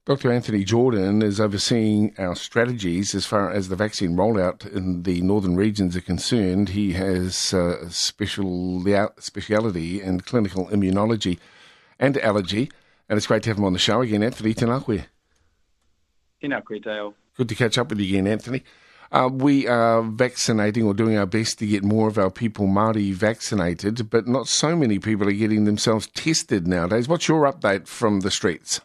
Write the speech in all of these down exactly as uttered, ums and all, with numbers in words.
Doctor Anthony Jordan is overseeing our strategies as far as the vaccine rollout in the northern regions are concerned. He has uh, special speciality in clinical immunology and allergy, and it's great to have him on the show again. Anthony, tēnā koe. Tēnā koe, Dale. Good to catch up with you again, Anthony. Uh, we are vaccinating or doing our best to get more of our people Māori vaccinated, but not so many people are getting themselves tested nowadays. What's your update from the streets?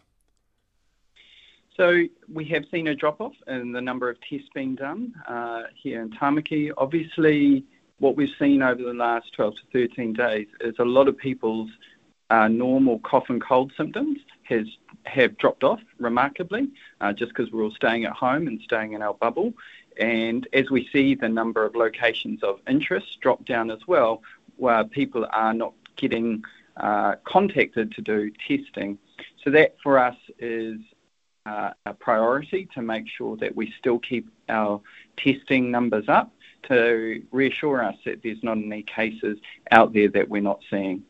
So we have seen a drop-off in the number of tests being done uh, here in Tāmaki. Obviously, what we've seen over the last twelve to thirteen days is a lot of people's uh, normal cough and cold symptoms has have dropped off remarkably, uh, just because we're all staying at home and staying in our bubble. And as we see the number of locations of interest drop down as well, where people are not getting uh, contacted to do testing. So that for us is Uh, a priority to make sure that we still keep our testing numbers up to reassure us that there's not any cases out there that we're not seeing.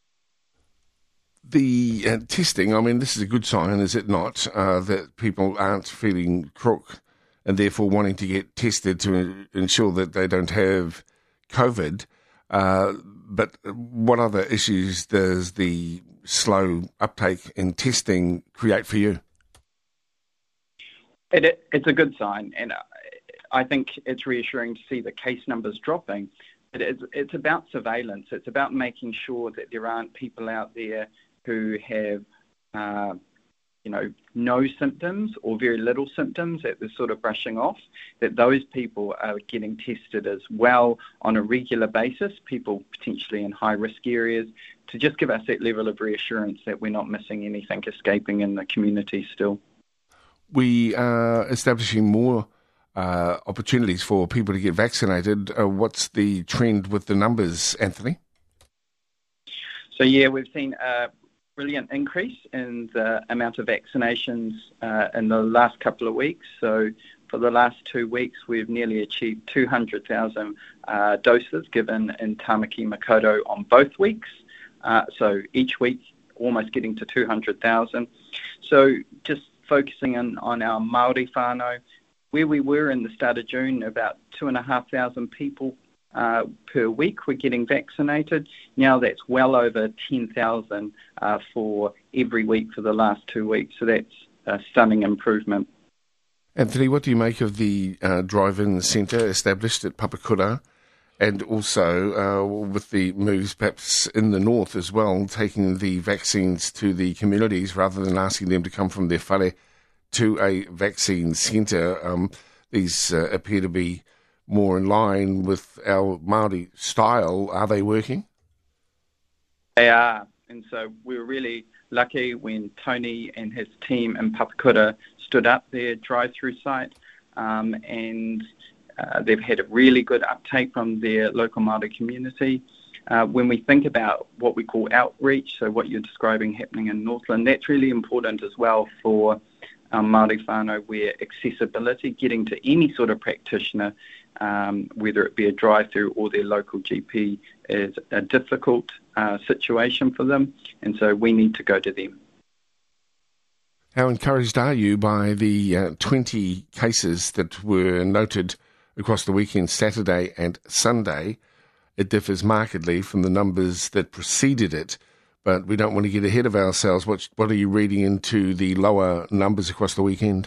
The uh, testing, I mean, this is a good sign, is it not, uh, that people aren't feeling crook and therefore wanting to get tested to ensure that they don't have COVID. Uh, but what other issues does the slow uptake in testing create for you? It, it, it's a good sign, and I think it's reassuring to see the case numbers dropping. But it's, it's about surveillance. It's about making sure that there aren't people out there who have, uh, you know, no symptoms or very little symptoms that they're sort of brushing off, that those people are getting tested as well on a regular basis, people potentially in high-risk areas, to just give us that level of reassurance that we're not missing anything escaping in the community still. We are establishing more uh, opportunities for people to get vaccinated. Uh, what's the trend with the numbers, Anthony? So, yeah, we've seen a brilliant increase in the amount of vaccinations uh, in the last couple of weeks. So for the last two weeks, we've nearly achieved two hundred thousand uh, doses given in Tāmaki Makaurau on both weeks. Uh, so each week, almost getting to two hundred thousand. So just focusing on, on our Māori whānau, where we were in the start of June, about two and a half thousand people uh, per week were getting vaccinated. Now that's well over ten thousand uh, for every week for the last two weeks. So that's a stunning improvement. Anthony, what do you make of the uh, drive-in centre established at Papakura, and also uh, with the moves perhaps in the north as well, taking the vaccines to the communities rather than asking them to come from their whare to a vaccine centre? Um, these uh, appear to be more in line with our Māori style. Are they working? They are, and so we were really lucky when Tony and his team in Papakura stood up their drive-through site, um, and Uh, they've had a really good uptake from their local Māori community. Uh, when we think about what we call outreach, so what you're describing happening in Northland, that's really important as well for um, Māori whānau, where accessibility, getting to any sort of practitioner, um, whether it be a drive-through or their local G P, is a difficult uh, situation for them, and so we need to go to them. How encouraged are you by the uh, twenty cases that were noted across the weekend, Saturday and Sunday? It differs markedly from the numbers that preceded it, but we don't want to get ahead of ourselves. What, what are you reading into the lower numbers across the weekend?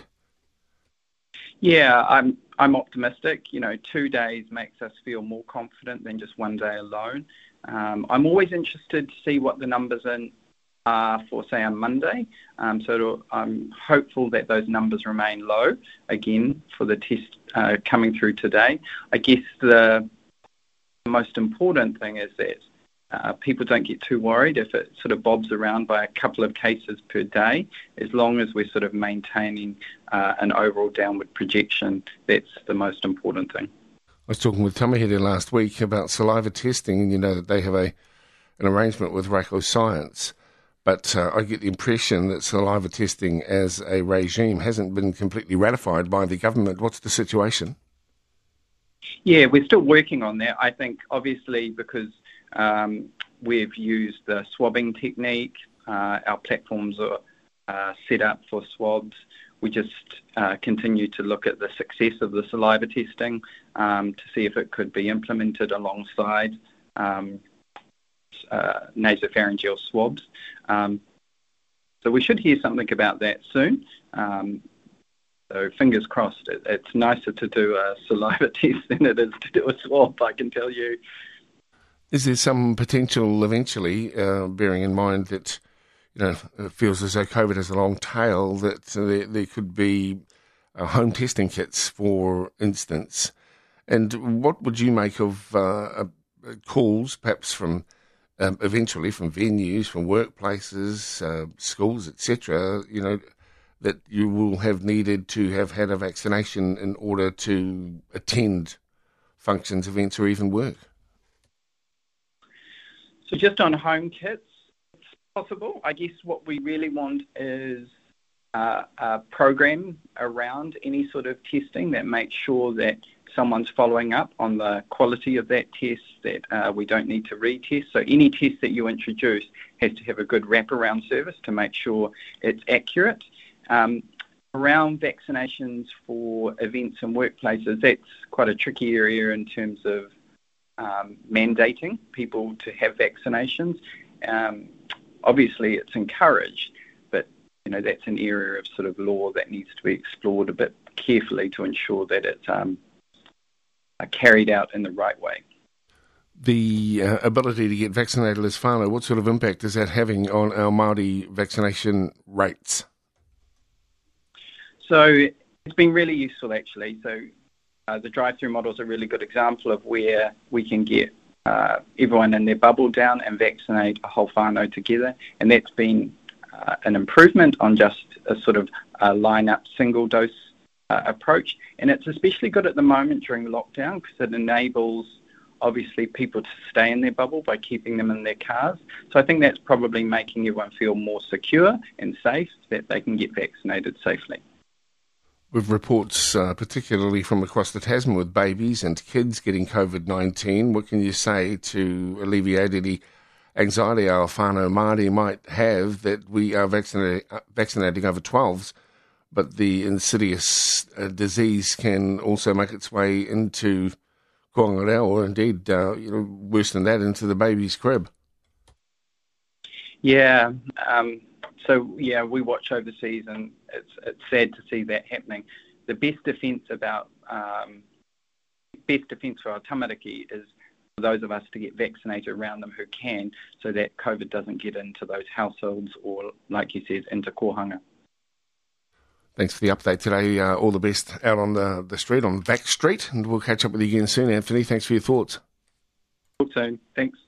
Yeah, I'm I'm optimistic. You know, two days makes us feel more confident than just one day alone. Um, I'm always interested to see what the numbers in Uh, for, say, on Monday. Um, so I'm hopeful that those numbers remain low, again, for the test uh, coming through today. I guess the most important thing is that uh, people don't get too worried if it sort of bobs around by a couple of cases per day, as long as we're sort of maintaining uh, an overall downward projection. That's the most important thing. I was talking with Tamahiri last week about saliva testing, and you know that they have a an arrangement with Rako Science. But uh, I get the impression that saliva testing as a regime hasn't been completely ratified by the government. What's the situation? Yeah, we're still working on that. I think, obviously, because um, we've used the swabbing technique, uh, our platforms are uh, set up for swabs. We just uh, continue to look at the success of the saliva testing um, to see if it could be implemented alongside um, uh, nasopharyngeal swabs. Um, so we should hear something about that soon. Um, so fingers crossed. It, it's nicer to do a saliva test than it is to do a swab, I can tell you. Is there some potential eventually, uh, bearing in mind that, you know, it feels as though COVID has a long tail, that uh, there, there could be uh, home testing kits, for instance? And what would you make of uh, uh, calls, perhaps from um, eventually from venues, from workplaces, uh, schools, et cetera, you know, that you will have needed to have had a vaccination in order to attend functions, events, or even work? So just on home kits, it's possible. I guess what we really want is uh, a program around any sort of testing that makes sure that someone's following up on the quality of that test, that uh, we don't need to retest. So any test that you introduce has to have a good wraparound service to make sure it's accurate. Um, around vaccinations for events and workplaces, that's quite a tricky area in terms of Um, mandating people to have vaccinations. Um, obviously, it's encouraged, but you know that's an area of sort of law that needs to be explored a bit carefully to ensure that it's um, uh, carried out in the right way. The uh, ability to get vaccinated as whānau, what sort of impact is that having on our Māori vaccination rates? So it's been really useful, actually. So Uh, the drive-through model is a really good example of where we can get uh, everyone in their bubble down and vaccinate a whole whānau together. And that's been uh, an improvement on just a sort of uh, line-up single-dose uh, approach. And it's especially good at the moment during lockdown because it enables, obviously, people to stay in their bubble by keeping them in their cars. So I think that's probably making everyone feel more secure and safe that they can get vaccinated safely. With reports, uh, particularly from across the Tasman, with babies and kids getting COVID nineteen, what can you say to alleviate any anxiety our whānau Māori might have that we are vaccinating, uh, vaccinating over twelves, but the insidious uh, disease can also make its way into Koanga or indeed, uh, you know, worse than that, into the baby's crib? Yeah, um, so yeah, we watch overseas, and it's it's sad to see that happening. The best defence about um, best defence for our tamariki is for those of us to get vaccinated around them who can, so that COVID doesn't get into those households or, like you said, into kohanga. Thanks for the update today. Uh, all the best out on the, the street, on Vac Street, and we'll catch up with you again soon, Anthony. Thanks for your thoughts. Talk soon. Thanks.